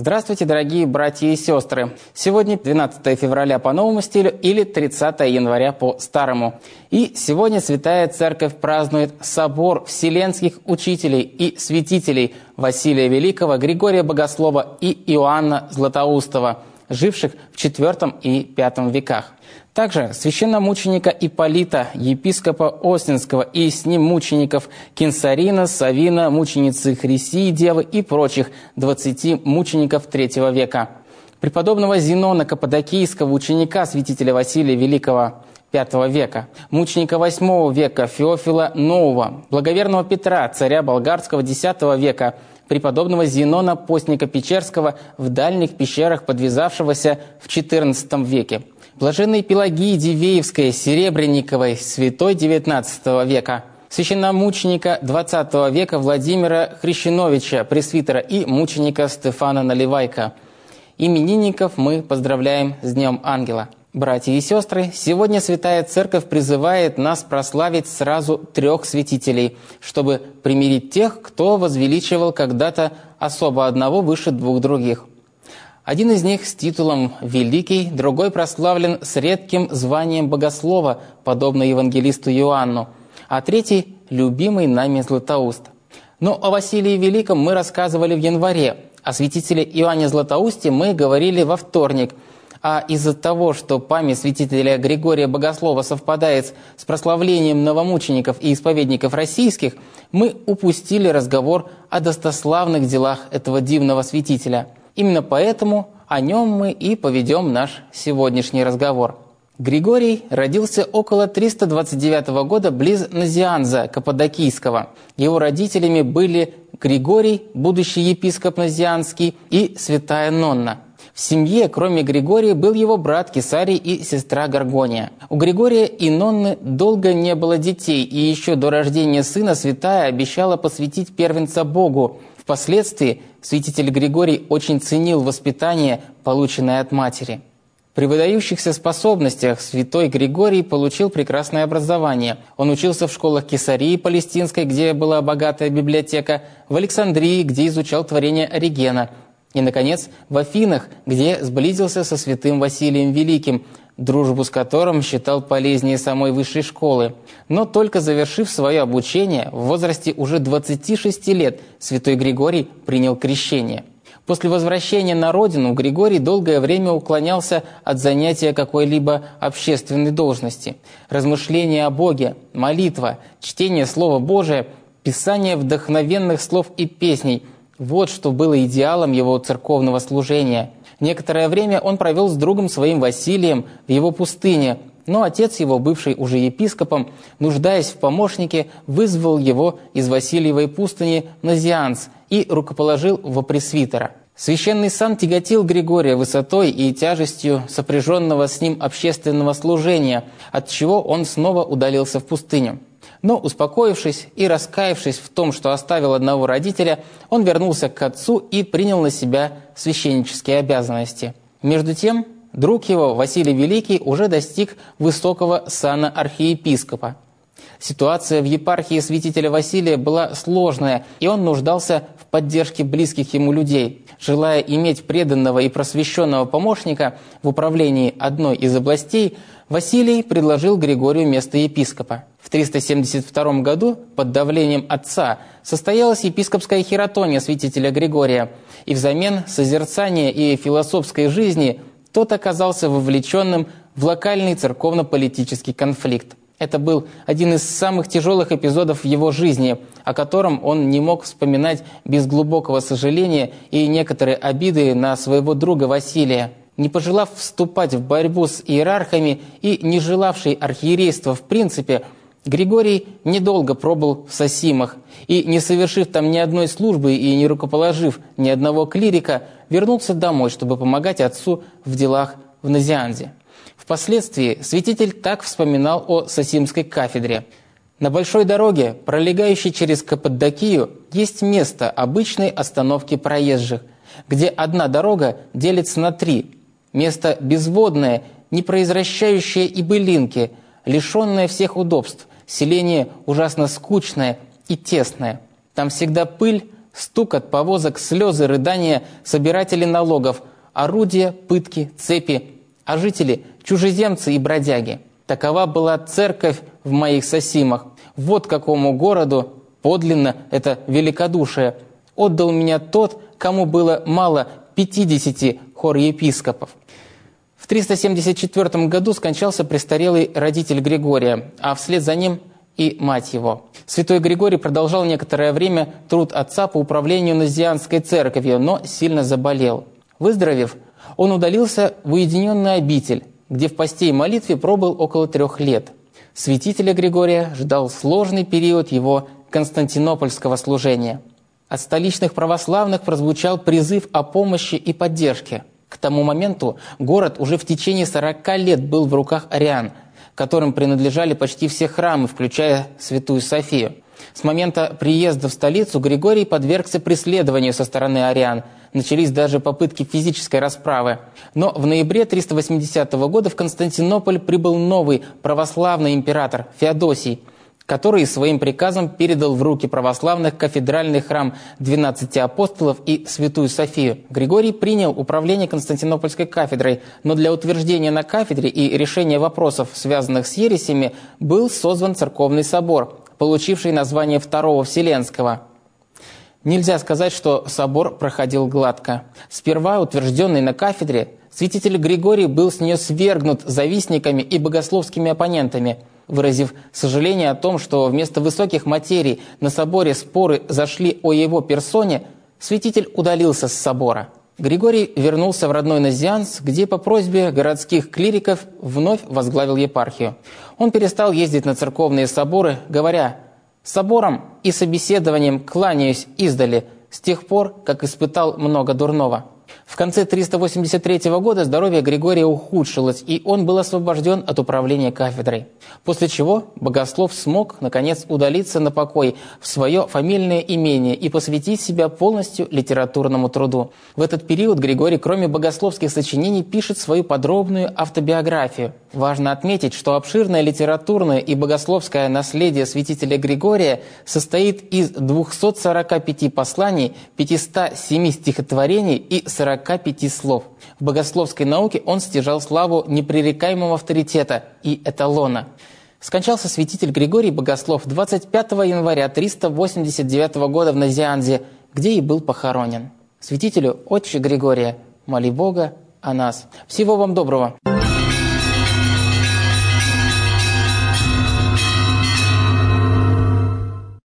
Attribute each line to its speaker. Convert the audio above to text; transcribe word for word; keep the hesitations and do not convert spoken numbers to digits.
Speaker 1: Здравствуйте, дорогие братья и сестры! Сегодня двенадцатое февраля по новому стилю или тридцатое января по старому. И сегодня Святая Церковь празднует собор вселенских учителей и святителей Василия Великого, Григория Богослова и Иоанна Златоустова, живших в четвёртом и пятом веках. Также священномученика Ипполита, епископа Остинского, и с ним мучеников Кинсарина, Савина, мученицы Хрисии Девы и прочих двадцати мучеников третьего века. Преподобного Зенона Каппадокийского, ученика святителя Василия Великого пятого века, мученика восьмого века Феофила Нового, благоверного Петра, царя болгарского десятого века, преподобного Зенона Постника Печерского, в дальних пещерах подвязавшегося в четырнадцатом веке, блаженной Пелагии Дивеевской, Серебренниковой, святой девятнадцатого века, священномученика двадцатого века Владимира Хрещеновича, пресвитера, и мученика Стефана Наливайка. Именинников мы поздравляем с Днем Ангела. Братья и сестры, сегодня Святая Церковь призывает нас прославить сразу трех святителей, чтобы примирить тех, кто возвеличивал когда-то особо одного выше двух других. Один из них с титулом «Великий», другой прославлен с редким званием богослова, подобно евангелисту Иоанну, а третий – любимый нами Златоуст. Но о Василии Великом мы рассказывали в январе, о святителе Иоанне Златоусте мы говорили во вторник, а из-за того, что память святителя Григория Богослова совпадает с прославлением новомучеников и исповедников российских, мы упустили разговор о достославных делах этого дивного святителя. Именно поэтому о нем мы и поведем наш сегодняшний разговор. Григорий родился около триста двадцать девятого года близ Назианза Каппадокийского. Его родителями были Григорий, будущий епископ Назианский, и святая Нонна. В семье, кроме Григория, был его брат Кесарий и сестра Горгония. У Григория и Нонны долго не было детей, и еще до рождения сына святая обещала посвятить первенца Богу. Впоследствии святитель Григорий очень ценил воспитание, полученное от матери. При выдающихся способностях святой Григорий получил прекрасное образование. Он учился в школах Кесарии Палестинской, где была богатая библиотека, в Александрии, где изучал творения Оригена, и, наконец, в Афинах, где сблизился со святым Василием Великим, дружбу с которым считал полезнее самой высшей школы. Но только завершив свое обучение, в возрасте уже двадцати шести лет святой Григорий принял крещение. После возвращения на родину Григорий долгое время уклонялся от занятия какой-либо общественной должности. Размышления о Боге, молитва, чтение Слова Божия, писание вдохновенных слов и песней – вот что было идеалом его церковного служения. Некоторое время он провел с другом своим Василием в его пустыне, но отец его, бывший уже епископом, нуждаясь в помощнике, вызвал его из Васильевой пустыни на Назианз и рукоположил во пресвитера. Священный сан тяготил Григория высотой и тяжестью сопряженного с ним общественного служения, отчего он снова удалился в пустыню. Но, успокоившись и раскаявшись в том, что оставил одного родителя, он вернулся к отцу и принял на себя священнические обязанности. Между тем, друг его, Василий Великий, уже достиг высокого сана архиепископа. Ситуация в епархии святителя Василия была сложная, и он нуждался в поддержке близких ему людей. Желая иметь преданного и просвещенного помощника в управлении одной из областей, Василий предложил Григорию место епископа. В триста семьдесят втором году под давлением отца состоялась епископская хератония святителя Григория, и взамен созерцания и философской жизни тот оказался вовлеченным в локальный церковно-политический конфликт. Это был один из самых тяжелых эпизодов в его жизни, о котором он не мог вспоминать без глубокого сожаления и некоторые обиды на своего друга Василия. Не пожелав вступать в борьбу с иерархами и не желавший архиерейства в принципе, Григорий недолго пробыл в Сосимах и, не совершив там ни одной службы и не рукоположив ни одного клирика, вернулся домой, чтобы помогать отцу в делах в Назианзе. Впоследствии святитель так вспоминал о Сосимской кафедре. «На большой дороге, пролегающей через Каппадокию, есть место обычной остановки проезжих, где одна дорога делится на три. Место безводное, не произвращающее и былинки, лишенное всех удобств, селение ужасно скучное и тесное. Там всегда пыль, стукот повозок, слезы, рыдания собирателей налогов, орудия, пытки, цепи, а жители – чужеземцы и бродяги. Такова была церковь в моих Сосимах. Вот какому городу подлинно это великодушие отдал меня тот, кому было мало пятидесяти хор-епископов. В триста семьдесят четвёртом году скончался престарелый родитель Григория, а вслед за ним и мать его. Святой Григорий продолжал некоторое время труд отца по управлению Назианской церковью, но сильно заболел. Выздоровев, он удалился в уединенную обитель, где в посте и молитве пробыл около трех лет. Святителя Григория ждал сложный период его константинопольского служения. От столичных православных прозвучал призыв о помощи и поддержке. К тому моменту город уже в течение сорока лет был в руках ариан, которым принадлежали почти все храмы, включая Святую Софию. С момента приезда в столицу Григорий подвергся преследованию со стороны ариан. Начались даже попытки физической расправы. Но в ноябре триста восьмидесятого года в Константинополь прибыл новый православный император Феодосий, который своим приказом передал в руки православных кафедральный храм двенадцати апостолов и Святую Софию. Григорий принял управление Константинопольской кафедрой, но для утверждения на кафедре и решения вопросов, связанных с ересями, был созван церковный собор, получивший название Второго Вселенского. Нельзя сказать, что собор проходил гладко. Сперва, утвержденный на кафедре, святитель Григорий был с нее свергнут завистниками и богословскими оппонентами, выразив сожаление о том, что вместо высоких материй на соборе споры зашли о его персоне, святитель удалился с собора. Григорий вернулся в родной Назианс, где по просьбе городских клириков вновь возглавил епархию. Он перестал ездить на церковные соборы, говоря: «Собором и собеседованием кланяюсь издали, с тех пор, как испытал много дурного». В конце триста восемьдесят третьего года здоровье Григория ухудшилось, и он был освобожден от управления кафедрой. После чего богослов смог, наконец, удалиться на покой в свое фамильное имение и посвятить себя полностью литературному труду. В этот период Григорий, кроме богословских сочинений, пишет свою подробную автобиографию. Важно отметить, что обширное литературное и богословское наследие святителя Григория состоит из двухсот сорока пяти посланий, пятисот семи стихотворений и сорока пяти слов. В богословской науке он стяжал славу непререкаемого авторитета и эталона. Скончался святитель Григорий Богослов двадцать пятого января триста восемьдесят девятого года в Назианзе, где и был похоронен. Святителю Отче Григория, моли Бога о нас. Всего вам доброго!